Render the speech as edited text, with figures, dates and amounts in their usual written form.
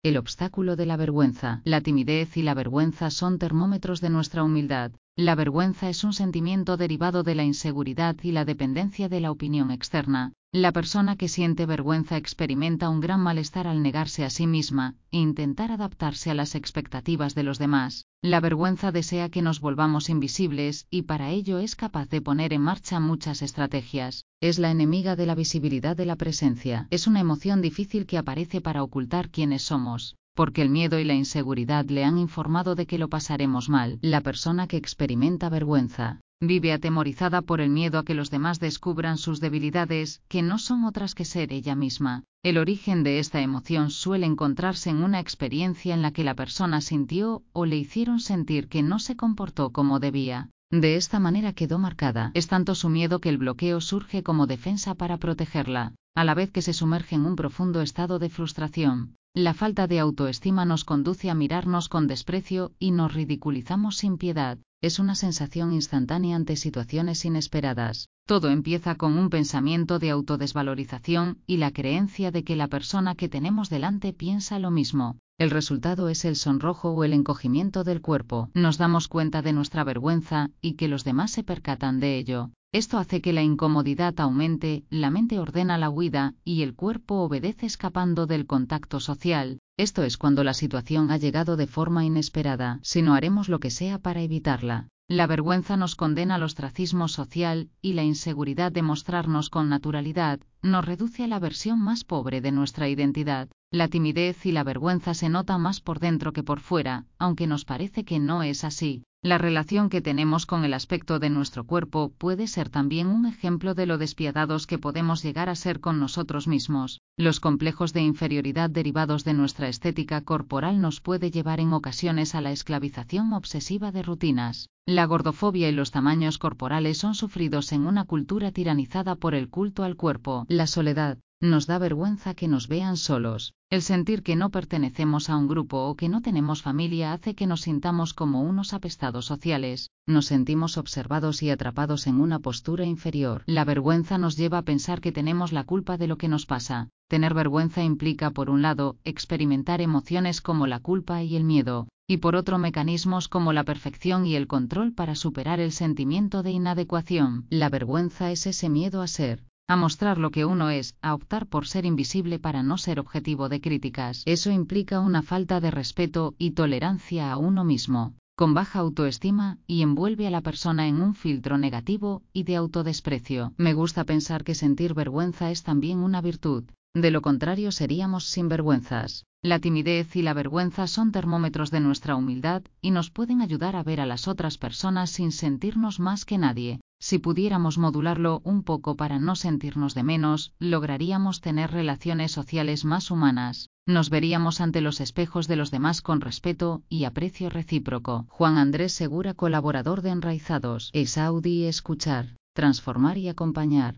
El obstáculo de la vergüenza. La timidez y la vergüenza son termómetros de nuestra humildad. La vergüenza es un sentimiento derivado de la inseguridad y la dependencia de la opinión externa. La persona que siente vergüenza experimenta un gran malestar al negarse a sí misma e intentar adaptarse a las expectativas de los demás. La vergüenza desea que nos volvamos invisibles y para ello es capaz de poner en marcha muchas estrategias. Es la enemiga de la visibilidad de la presencia. Es una emoción difícil que aparece para ocultar quiénes somos, porque el miedo y la inseguridad le han informado de que lo pasaremos mal. La persona que experimenta vergüenza vive atemorizada por el miedo a que los demás descubran sus debilidades, que no son otras que ser ella misma. El origen de esta emoción suele encontrarse en una experiencia en la que la persona sintió o le hicieron sentir que no se comportó como debía. De esta manera quedó marcada. Es tanto su miedo que el bloqueo surge como defensa para protegerla, a la vez que se sumerge en un profundo estado de frustración. La falta de autoestima nos conduce a mirarnos con desprecio y nos ridiculizamos sin piedad. Es una sensación instantánea ante situaciones inesperadas. Todo empieza con un pensamiento de autodesvalorización y la creencia de que la persona que tenemos delante piensa lo mismo. El resultado es el sonrojo o el encogimiento del cuerpo. Nos damos cuenta de nuestra vergüenza y que los demás se percatan de ello. Esto hace que la incomodidad aumente, la mente ordena la huida y el cuerpo obedece escapando del contacto social. Esto es cuando la situación ha llegado de forma inesperada, si no haremos lo que sea para evitarla. La vergüenza nos condena al ostracismo social y la inseguridad de mostrarnos con naturalidad nos reduce a la versión más pobre de nuestra identidad. La timidez y la vergüenza se notan más por dentro que por fuera, aunque nos parece que no es así. La relación que tenemos con el aspecto de nuestro cuerpo puede ser también un ejemplo de lo despiadados que podemos llegar a ser con nosotros mismos. Los complejos de inferioridad derivados de nuestra estética corporal nos puede llevar en ocasiones a la esclavización obsesiva de rutinas. La gordofobia y los tamaños corporales son sufridos en una cultura tiranizada por el culto al cuerpo. La soledad. Nos da vergüenza que nos vean solos. El sentir que no pertenecemos a un grupo o que no tenemos familia hace que nos sintamos como unos apestados sociales. Nos sentimos observados y atrapados en una postura inferior. La vergüenza nos lleva a pensar que tenemos la culpa de lo que nos pasa. Tener vergüenza implica, por un lado, experimentar emociones como la culpa y el miedo, y por otro mecanismos como la perfección y el control para superar el sentimiento de inadecuación. La vergüenza es ese miedo a mostrar lo que uno es, a optar por ser invisible para no ser objetivo de críticas. Eso implica una falta de respeto y tolerancia a uno mismo, con baja autoestima, y envuelve a la persona en un filtro negativo y de autodesprecio. Me gusta pensar que sentir vergüenza es también una virtud. De lo contrario seríamos sinvergüenzas. La timidez y la vergüenza son termómetros de nuestra humildad y nos pueden ayudar a ver a las otras personas sin sentirnos más que nadie. Si pudiéramos modularlo un poco para no sentirnos de menos, lograríamos tener relaciones sociales más humanas. Nos veríamos ante los espejos de los demás con respeto y aprecio recíproco. Juan Andrés Segura, colaborador de Enraizados. Esaudi, escuchar, transformar y acompañar.